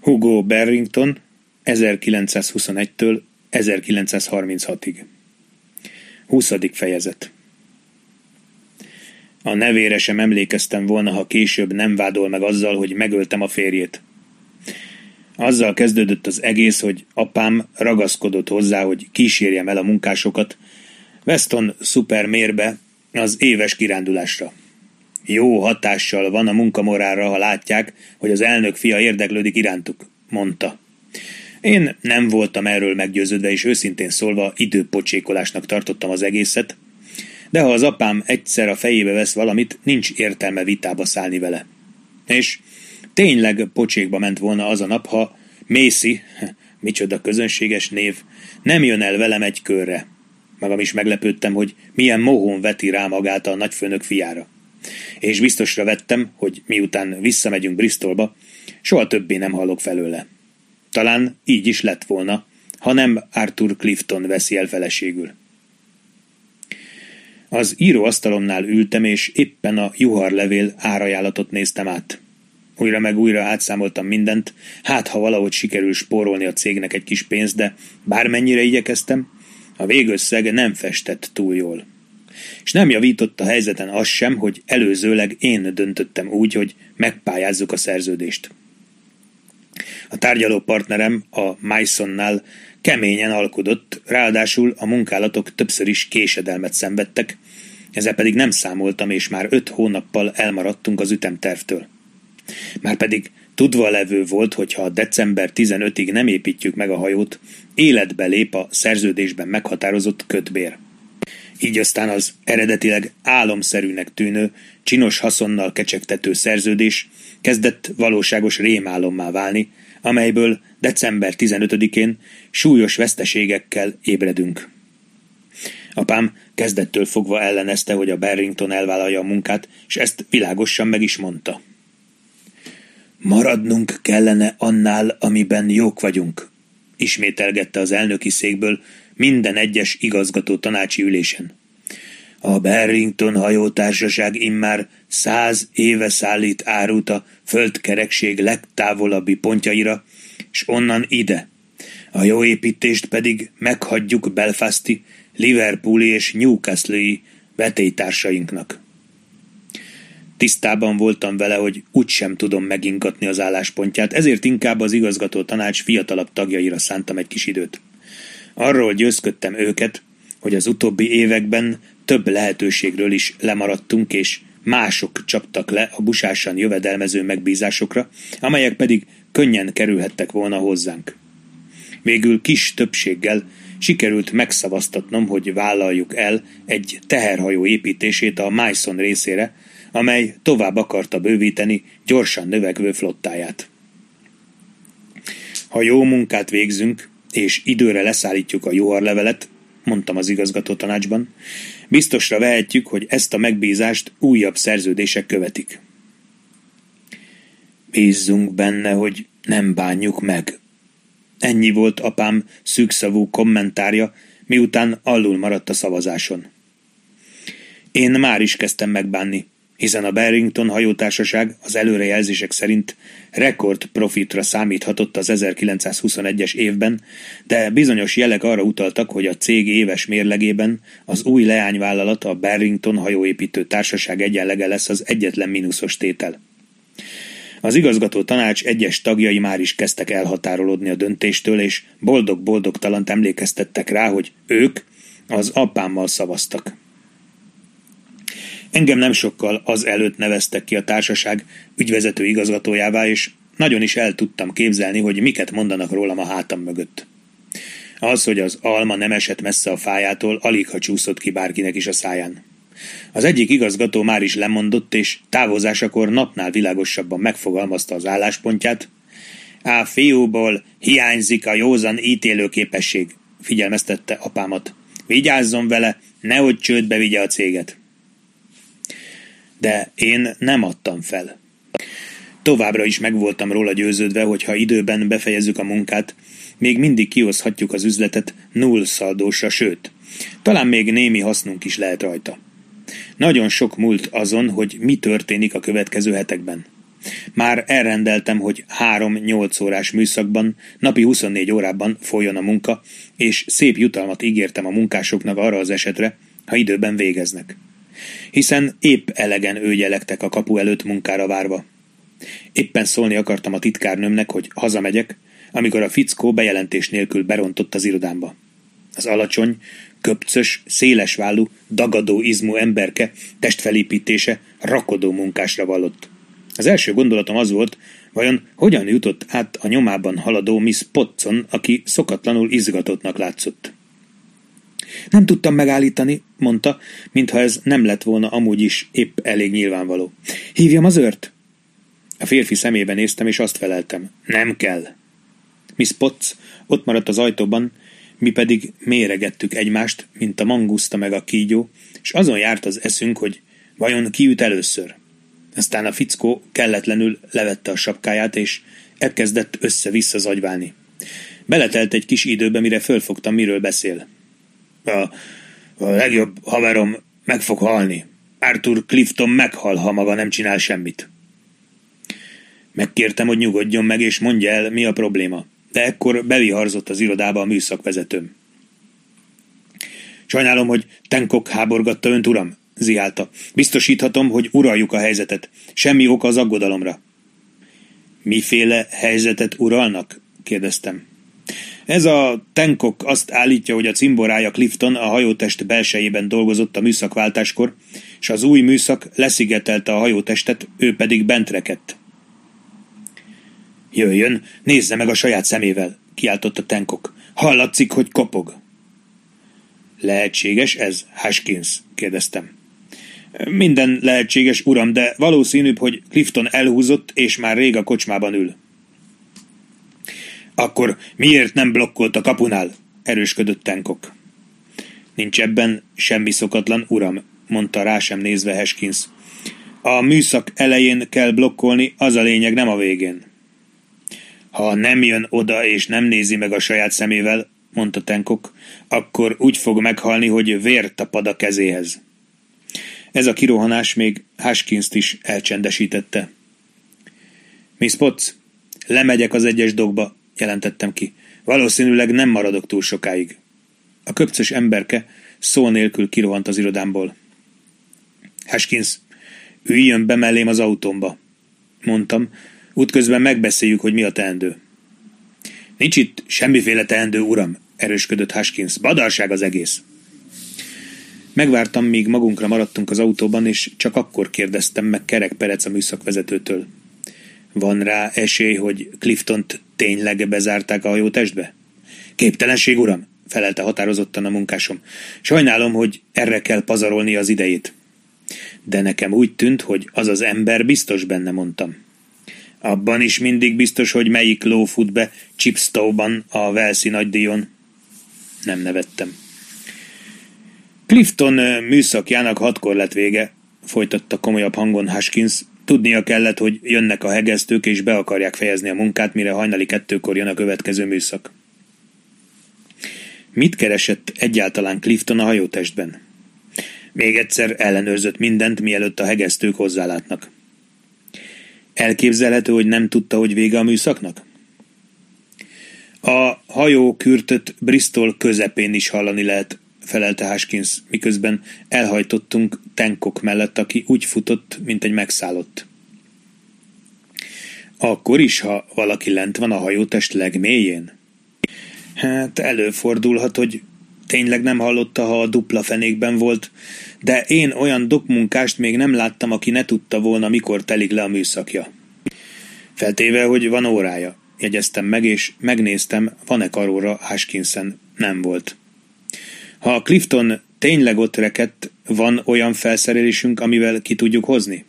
Hugo Barrington 1921-től 1936-ig. 20. fejezet. A nevére sem emlékeztem volna, ha később nem vádol meg azzal, hogy megöltem a férjét. Azzal kezdődött az egész, hogy apám ragaszkodott hozzá, hogy kísérjem el a munkásokat Weston Supermare-be az éves kirándulásra. Jó hatással van a munkamorálra, ha látják, hogy az elnök fia érdeklődik irántuk, mondta. Én nem voltam erről meggyőződve, és őszintén szólva időpocsékolásnak tartottam az egészet, de ha az apám egyszer a fejébe vesz valamit, nincs értelme vitába szállni vele. És tényleg pocsékba ment volna az a nap, ha Macy, micsoda közönséges név, nem jön el velem egy körre. Magam is meglepődtem, hogy milyen mohón veti rá magát a nagyfőnök fiára. És biztosra vettem, hogy miután visszamegyünk Bristolba, soha többé nem hallok felőle. Talán így is lett volna, ha nem Arthur Clifton veszi el feleségül. Az íróasztalomnál ültem, és éppen a juharlevél árajánlatot néztem át. Újra meg újra átszámoltam mindent, hát ha valahogy sikerül spórolni a cégnek egy kis pénzt, de bármennyire igyekeztem, a végösszeg nem festett túl jól. És nem javított a helyzeten az sem, hogy előzőleg én döntöttem úgy, hogy megpályázzuk a szerződést. A tárgyaló partnerem a Masonnál keményen alkudott, ráadásul a munkálatok többször is késedelmet szenvedtek, ezzel pedig nem számoltam, és már 5 hónappal elmaradtunk az ütemtervtől. Márpedig tudva levő volt, hogy ha december 15-ig nem építjük meg a hajót, életbe lép a szerződésben meghatározott kötbér. Így aztán az eredetileg álomszerűnek tűnő, csinos haszonnal kecsegtető szerződés kezdett valóságos rémálommá válni, amelyből december 15-én súlyos veszteségekkel ébredünk. Apám kezdettől fogva ellenezte, hogy a Barrington elvállalja a munkát, és ezt világosan meg is mondta. Maradnunk kellene annál, amiben jók vagyunk, ismételgette az elnöki székből minden egyes igazgató tanácsi ülésen. A Barrington hajótársaság immár 100 éve szállít árut a földkerekség legtávolabbi pontjaira, és onnan ide. A jó építést pedig meghagyjuk Belfasti, Liverpooli és Newcastle-i vetélytársainknak. Tisztában voltam vele, hogy úgysem tudom megingatni az álláspontját, ezért inkább az igazgató tanács fiatalabb tagjaira szántam egy kis időt. Arról győzködtem őket, hogy az utóbbi években több lehetőségről is lemaradtunk, és mások csaptak le a busásan jövedelmező megbízásokra, amelyek pedig könnyen kerülhettek volna hozzánk. Végül kis többséggel sikerült megszavaztatnom, hogy vállaljuk el egy teherhajó építését a Mason részére, amely tovább akarta bővíteni gyorsan növekvő flottáját. Ha jó munkát végzünk, és időre leszállítjuk a juharlevelet, mondtam az igazgató tanácsban, biztosra vehetjük, hogy ezt a megbízást újabb szerződések követik. Bízzunk benne, hogy nem bánjuk meg. Ennyi volt apám szűkszavú kommentárja, miután alul maradt a szavazáson. Én már is kezdtem megbánni, hiszen a Barrington hajótársaság az előrejelzések szerint rekord profitra számíthatott az 1921-es évben, de bizonyos jelek arra utaltak, hogy a cég éves mérlegében az új leányvállalat, a Barrington hajóépítő társaság egyenlege lesz az egyetlen mínuszos tétel. Az igazgató tanács egyes tagjai már is kezdtek elhatárolódni a döntéstől, és boldog-boldogtalant emlékeztettek rá, hogy ők az apámmal szavaztak. Engem nem sokkal az előtt neveztek ki a társaság ügyvezető igazgatójává, és nagyon is el tudtam képzelni, hogy miket mondanak rólam a hátam mögött. Az, hogy az alma nem esett messze a fájától, aligha csúszott ki bárkinek is a száján. Az egyik igazgató már is lemondott, és távozásakor napnál világosabban megfogalmazta az álláspontját. A fiúból hiányzik a józan ítélőképesség, figyelmeztette apámat. Vigyázzon vele, nehogy csődbe vigye a céget. De én nem adtam fel. Továbbra is meg voltam róla győződve, hogy ha időben befejezzük a munkát, még mindig kihozhatjuk az üzletet null szaldósra, sőt, talán még némi hasznunk is lehet rajta. Nagyon sok múlt azon, hogy mi történik a következő hetekben. Már elrendeltem, hogy 3-8 órás műszakban, napi 24 órában folyjon a munka, és szép jutalmat ígértem a munkásoknak arra az esetre, ha időben végeznek. Hiszen épp elegen őgyelektek a kapu előtt munkára várva. Éppen szólni akartam a titkárnőmnek, hogy hazamegyek, amikor a fickó bejelentés nélkül berontott az irodámba. Az alacsony, köpcös, szélesvállú, dagadó izmú emberke testfelépítése rakodó munkásra vallott. Az első gondolatom az volt, vajon hogyan jutott át a nyomában haladó Miss Potson, aki szokatlanul izgatottnak látszott. Nem tudtam megállítani, mondta, mintha ez nem lett volna amúgy is épp elég nyilvánvaló. Hívjam az őrt? A férfi szemébe néztem, és azt feleltem. Nem kell. Miss Potts ott maradt az ajtóban, mi pedig méregettük egymást, mint a manguszta meg a kígyó, és azon járt az eszünk, hogy vajon ki üt először. Aztán a fickó kelletlenül levette a sapkáját, és elkezdett össze-vissza zagyválni. Beletelt egy kis időbe, mire fölfogtam, miről beszél. A legjobb haverom meg fog halni. Arthur Clifton meghal, ha maga nem csinál semmit. Megkértem, hogy nyugodjon meg, és mondja el, mi a probléma. De ekkor beviharzott az irodába a műszakvezetőm. Sajnálom, hogy Tenkok háborgatta önt, uram, zihálta. Biztosíthatom, hogy uraljuk a helyzetet. Semmi oka az aggodalomra. Miféle helyzetet uralnak? Kérdeztem. Ez a Tenkok azt állítja, hogy a cimborája Clifton a hajótest belsejében dolgozott a műszakváltáskor, és az új műszak leszigetelte a hajótestet, ő pedig bent rekedt. Jöjjön, nézze meg a saját szemével, kiáltotta Tenkok. Hallatszik, hogy kopog. Lehetséges ez, Hashkins? Kérdeztem. Minden lehetséges, uram, de valószínűbb, hogy Clifton elhúzott, és már rég a kocsmában ül. Akkor miért nem blokkolt a kapunál? Erősködött Tenkok. Nincs ebben semmi szokatlan, uram, mondta rá sem nézve Hashkins. A műszak elején kell blokkolni, az a lényeg, nem a végén. Ha nem jön oda és nem nézi meg a saját szemével, mondta Tenkok, akkor úgy fog meghalni, hogy vér tapad a kezéhez. Ez a kirohanás még Hashkinst is elcsendesítette. Miss Potts, lemegyek az egyes dokba, jelentettem ki. Valószínűleg nem maradok túl sokáig. A köpcös emberke szó nélkül kirohant az irodámból. Hashkins, üljön be mellém az autómba, mondtam. Útközben megbeszéljük, hogy mi a teendő. Nincs itt semmiféle teendő, uram, erősködött Hashkins. Badarság az egész. Megvártam, míg magunkra maradtunk az autóban, és csak akkor kérdeztem meg Kerek Perec a műszakvezetőtől. Van rá esély, hogy Cliftont tényleg bezárták a hajótestbe? Képtelenség, uram, felelte határozottan a munkásom. Sajnálom, hogy erre kell pazarolni az idejét. De nekem úgy tűnt, hogy az az ember biztos benne, mondtam. Abban is mindig biztos, hogy melyik ló fut be Chipstow-ban a Walesi nagydíjon. Nem nevettem. Clifton műszakjának 6-kor lett vége, folytatta komolyabb hangon Hashkins. Tudnia kellett, hogy jönnek a hegesztők, és be akarják fejezni a munkát, mire hajnali 2-kor jön a következő műszak. Mit keresett egyáltalán Clifton a hajótestben? Még egyszer ellenőrzött mindent, mielőtt a hegesztők hozzálátnak. Elképzelhető, hogy nem tudta, hogy vége a műszaknak? A hajó kürtöt Bristol közepén is hallani lehet, felelte Hashkins, miközben elhajtottunk Tenkok mellett, aki úgy futott, mint egy megszállott. Akkor is, ha valaki lent van a hajótest legmélyén? Hát előfordulhat, hogy tényleg nem hallotta, ha a dupla fenékben volt, de én olyan dokmunkást még nem láttam, aki ne tudta volna, mikor telik le a műszakja. Feltéve, hogy van órája, jegyeztem meg, és megnéztem, van-e karóra Hashkinsen. Nem volt. Ha a Clifton tényleg ott rekedt, van olyan felszerelésünk, amivel ki tudjuk hozni?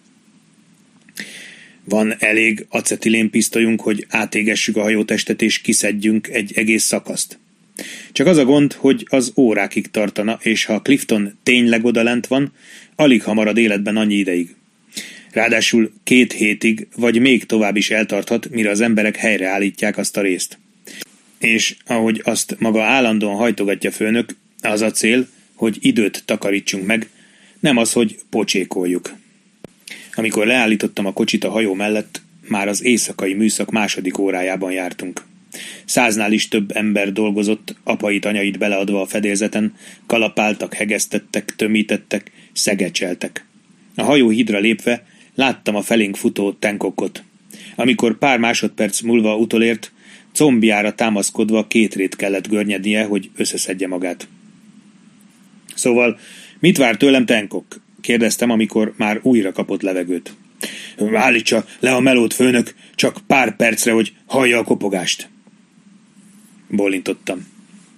Van elég acetilénpisztolyunk, hogy átégessük a hajótestet és kiszedjünk egy egész szakaszt. Csak az a gond, hogy az órákig tartana, és ha Clifton tényleg odalent van, alig ha marad életben annyi ideig. Ráadásul 2 hétig, vagy még tovább is eltarthat, mire az emberek helyreállítják azt a részt. És ahogy azt maga állandóan hajtogatja főnök, az a cél, hogy időt takarítsunk meg, nem az, hogy pocsékoljuk. Amikor leállítottam a kocsit a hajó mellett, már az éjszakai műszak második órájában jártunk. 100-nál is több ember dolgozott, apait, anyait beleadva a fedélzeten, kalapáltak, hegesztettek, tömítettek, szegecseltek. A hajó hídra lépve láttam a felénk futó tankokot. Amikor pár másodperc múlva utolért, combjára támaszkodva 2 rét kellett görnyednie, hogy összeszedje magát. Szóval, mit vár tőlem, tankok? Kérdeztem, amikor már újra kapott levegőt. Állítsa le a melót, főnök, csak pár percre, hogy hallja a kopogást. Bólintottam.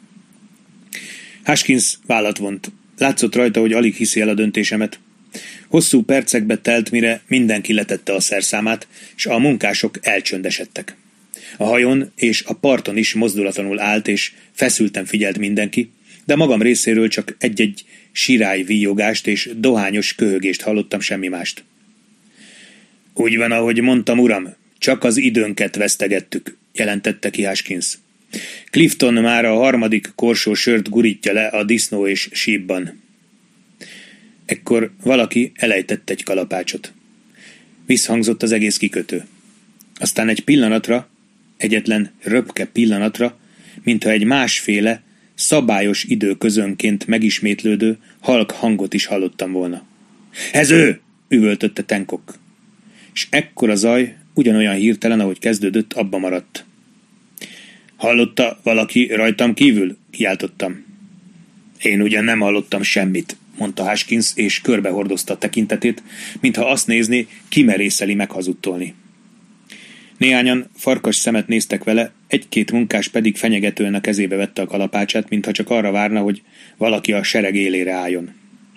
Haskins vállat vont. Látszott rajta, hogy alig hiszi el a döntésemet. Hosszú percekbe telt, mire mindenki letette a szerszámát, és a munkások elcsöndesedtek. A hajón és a parton is mozdulatlanul állt, és feszülten figyelt mindenki, de magam részéről csak egy-egy sirály víjogást és dohányos köhögést hallottam, semmi mást. Úgy van, ahogy mondtam, uram, csak az időnket vesztegettük, jelentette ki Haskins. Clifton már a 3. korsó sört gurítja le a disznó és sípban. Ekkor valaki elejtett egy kalapácsot. Visszhangzott az egész kikötő. Aztán egy pillanatra, egyetlen röpke pillanatra, mintha egy másféle, szabályos időközönként megismétlődő, halk hangot is hallottam volna. Ez ő! Üvöltötte Tankok. És ekkor a zaj, ugyanolyan hirtelen, ahogy kezdődött, abba maradt. Hallotta valaki rajtam kívül? Kiáltottam. Én ugyan nem hallottam semmit, mondta Haskins, és körbehordozta a tekintetét, mintha azt nézni, kimerészeli meghazudtolni. Néhányan farkas szemet néztek vele, 1-2 munkás pedig fenyegetően a kezébe vette a kalapácsát, mintha csak arra várna, hogy valaki a sereg élére álljon.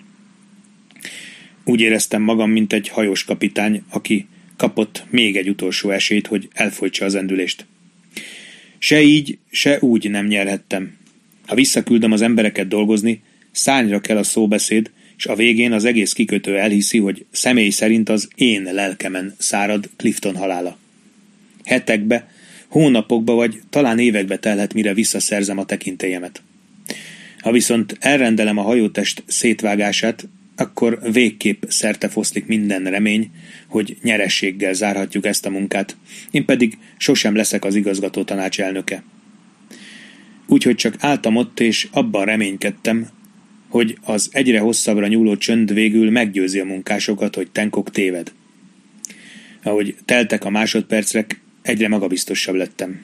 Úgy éreztem magam, mint egy hajós kapitány, aki kapott még egy utolsó esélyt, hogy elfolytsa az endülést. Se így, se úgy nem nyerhettem. Ha visszaküldöm az embereket dolgozni, szárnyra kell a szóbeszéd, és a végén az egész kikötő elhiszi, hogy személy szerint az én lelkemen szárad Clifton halála. Hetekbe, hónapokba vagy talán évekbe telhet, mire visszaszerzem a tekintélyemet. Ha viszont elrendelem a hajótest szétvágását, akkor végképp szertefoszlik minden remény, hogy nyerességgel zárhatjuk ezt a munkát, én pedig sosem leszek az igazgató tanács elnöke. Úgyhogy csak álltam ott, és abban reménykedtem, hogy az egyre hosszabbra nyúló csönd végül meggyőzi a munkásokat, hogy Tankok téved. Ahogy teltek a másodpercek, egyre magabiztosabb lettem.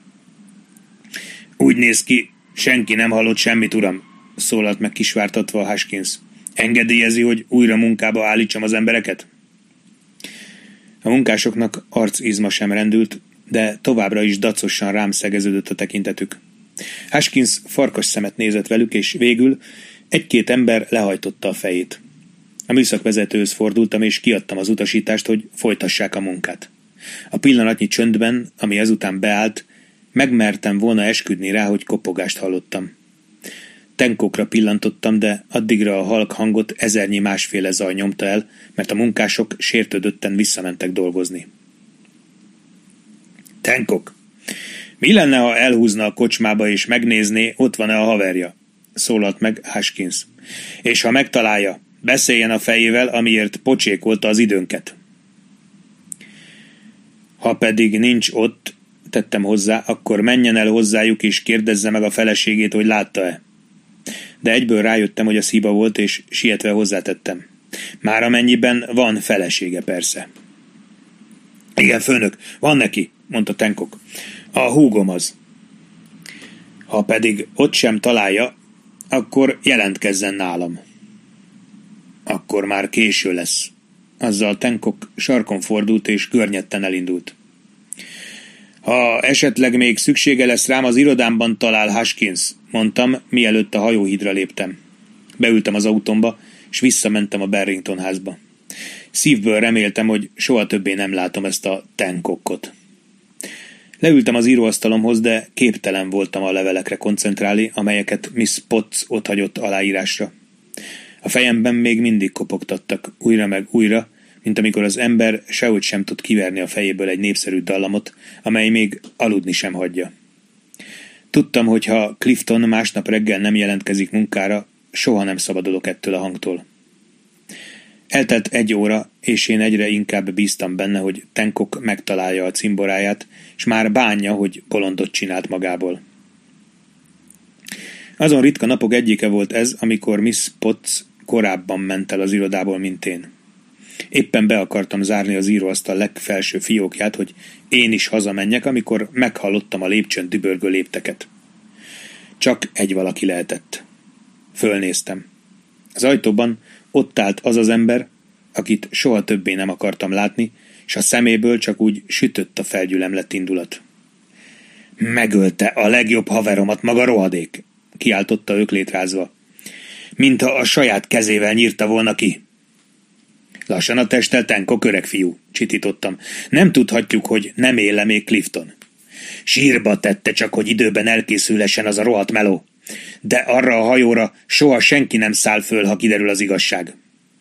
Úgy néz ki, senki nem hallott semmit, uram, szólalt meg kisvártatva a Haskins. Engedélyezi, hogy újra munkába állítsam az embereket? A munkásoknak arcizma sem rendült, de továbbra is dacosan rám szegeződött a tekintetük. Haskins farkas szemet nézett velük, és végül 1-2 ember lehajtotta a fejét. A műszakvezetőhöz fordultam, és kiadtam az utasítást, hogy folytassák a munkát. A pillanatnyi csöndben, ami ezután beállt, megmertem volna esküdni rá, hogy kopogást hallottam. Tankokra pillantottam, de addigra a halk hangot ezernyi másféle zaj nyomta el, mert a munkások sértődötten visszamentek dolgozni. Tankok! Mi lenne, ha elhúzna a kocsmába és megnézné, ott van-e a haverja? Szólalt meg Haskins. És ha megtalálja, beszéljen a fejével, amiért pocsékolta az időnket. Ha pedig nincs ott, tettem hozzá, akkor menjen el hozzájuk és kérdezze meg a feleségét, hogy látta-e. De egyből rájöttem, hogy az hiba volt, és sietve hozzátettem. Már amennyiben van felesége, persze. Igen, főnök, van neki, mondta Tankok. A húgom az. Ha pedig ott sem találja, akkor jelentkezzen nálam. Akkor már késő lesz. Azzal Tankok sarkon fordult és görnyetten elindult. Ha esetleg még szüksége lesz rám, az irodámban talál Haskins, mondtam, mielőtt a hajóhídra léptem. Beültem az autómba, és visszamentem a Barrington házba. Szívből reméltem, hogy soha többé nem látom ezt a Tankokot. Leültem az íróasztalomhoz, de képtelen voltam a levelekre koncentrálni, amelyeket Miss Potts otthagyott aláírásra. A fejemben még mindig kopogtattak, újra meg újra, mint amikor az ember sehogy sem tud kiverni a fejéből egy népszerű dallamot, amely még aludni sem hagyja. Tudtam, hogy ha Clifton másnap reggel nem jelentkezik munkára, soha nem szabadulok ettől a hangtól. Eltelt 1 óra, és én egyre inkább bíztam benne, hogy Tenkok megtalálja a cimboráját, és már bánja, hogy bolondot csinált magából. Azon ritka napok egyike volt ez, amikor Miss Potts korábban ment el az irodából, mint én. Éppen be akartam zárni az íróasztal legfelső fiókját, hogy én is hazamenjek, amikor meghallottam a lépcsőn dübörgő lépteket. Csak egy valaki lehetett. Fölnéztem. Az ajtóban ott állt az az ember, akit soha többé nem akartam látni, és a szeméből csak úgy sütött a felgyülemlett indulat. Megölte a legjobb haveromat maga rohadék, kiáltotta öklétrázva. Mintha a saját kezével nyírta volna ki. Lassan a testtel, Tenkok, öreg fiú, csitítottam. Nem tudhatjuk, hogy nem éle még Clifton. Sírba tette csak, hogy időben elkészülhessen az a rohadt meló. De arra a hajóra soha senki nem száll föl, ha kiderül az igazság.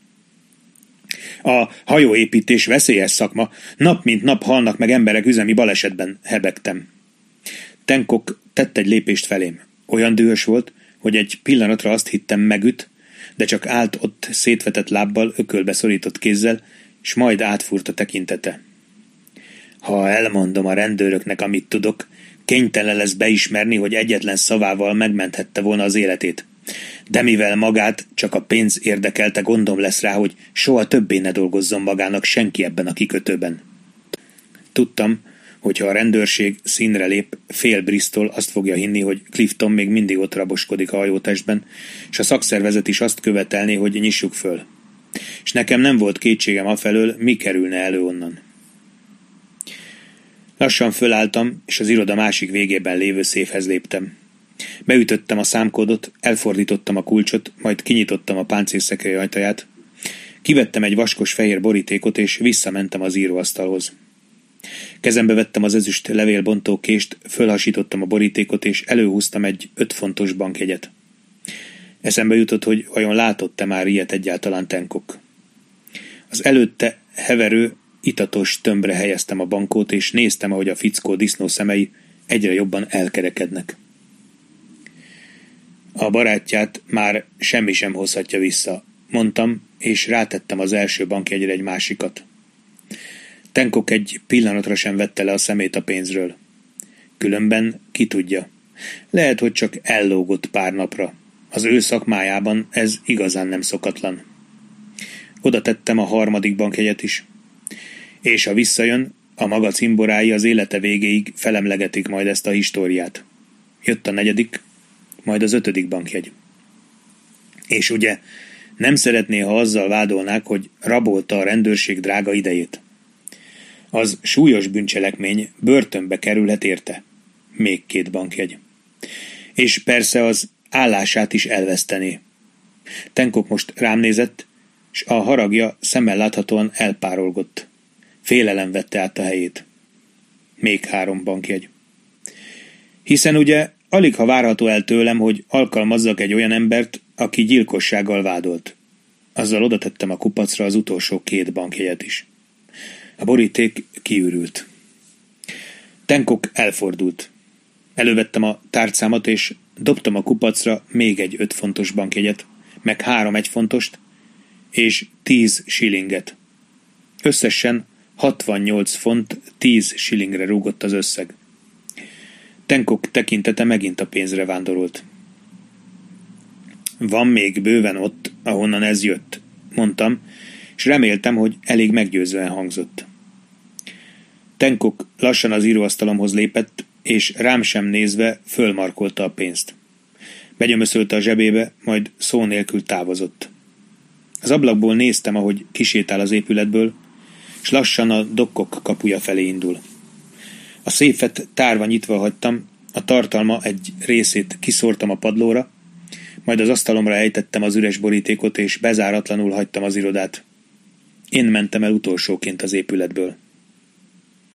A hajóépítés veszélyes szakma, nap mint nap halnak meg emberek üzemi balesetben, hebegtem. Tenkok tett egy lépést felém. Olyan dühös volt, hogy egy pillanatra azt hittem megüt, de csak állt ott szétvetett lábbal, ökölbe szorított kézzel, s majd átfúrt a tekintete. Ha elmondom a rendőröknek, amit tudok, kénytelen lesz beismerni, hogy egyetlen szavával megmenthette volna az életét. De mivel magát csak a pénz érdekelte, gondom lesz rá, hogy soha többé ne dolgozzon magának senki ebben a kikötőben. Tudtam, hogy ha a rendőrség színre lép, fél Bristol azt fogja hinni, hogy Clifton még mindig ott raboskodik a hajótestben, és a szakszervezet is azt követelné, hogy nyissuk föl. És nekem nem volt kétségem afelől, mi kerülne elő onnan. Lassan fölálltam, és az iroda másik végében lévő széfhez léptem. Beütöttem a számkódot, elfordítottam a kulcsot, majd kinyitottam a páncélszekrely ajtaját. Kivettem egy vaskos fehér borítékot, és visszamentem az íróasztalhoz. Kezembe vettem az ezüst levélbontó kést, fölhasítottam a borítékot, és előhúztam egy 5 fontos bankjegyet. Eszembe jutott, hogy vajon látott-e már ilyet egyáltalán Tenkok. Az előtte heverő, itatos tömbre helyeztem a bankót, és néztem, ahogy a fickó disznó szemei egyre jobban elkerekednek. A barátját már semmi sem hozhatja vissza, mondtam, és rátettem az első bankjegyre egy másikat. Tenkok egy pillanatra sem vette le a szemét a pénzről. Különben ki tudja. Lehet, hogy csak ellógott pár napra. Az ő szakmájában ez igazán nem szokatlan. Oda tettem a harmadik bankjegyet is. És ha visszajön, a maga cimborái az élete végéig felemlegetik majd ezt a históriát. Jött a 4., majd az 5. bankjegy. És ugye nem szeretné, ha azzal vádolnák, hogy rabolta a rendőrség drága idejét. Az súlyos bűncselekmény, börtönbe kerülhet érte. Még 2 bankjegy. És persze az állását is elvesztené. Tenkok most rám nézett, s a haragja szemmel láthatóan elpárolgott. Félelem vette át a helyét. Még 3 bankjegy. Hiszen ugye alig ha várható el tőlem, hogy alkalmazzak egy olyan embert, aki gyilkossággal vádolt. Azzal odatettem a kupacra az utolsó 2 bankjegyet is. A boríték kiürült. Tenkok elfordult. Elővettem a tárcámat, és dobtam a kupacra még egy 5 fontos bankjegyet, meg 3 1 fontost, és 10 shillinget. Összesen 68 font 10 shillingre rúgott az összeg. Tenkok tekintete megint a pénzre vándorolt. Van még bőven ott, ahonnan ez jött, mondtam, és reméltem, hogy elég meggyőzően hangzott. Tenkok lassan az íróasztalomhoz lépett, és rám sem nézve fölmarkolta a pénzt. Begyömöszölte a zsebébe, majd szó nélkül távozott. Az ablakból néztem, ahogy kisétál az épületből, s lassan a dokkok kapuja felé indul. A széfet tárva nyitva hagytam, a tartalma egy részét kiszórtam a padlóra, majd az asztalomra ejtettem az üres borítékot, és bezáratlanul hagytam az irodát. Én mentem el utolsóként az épületből.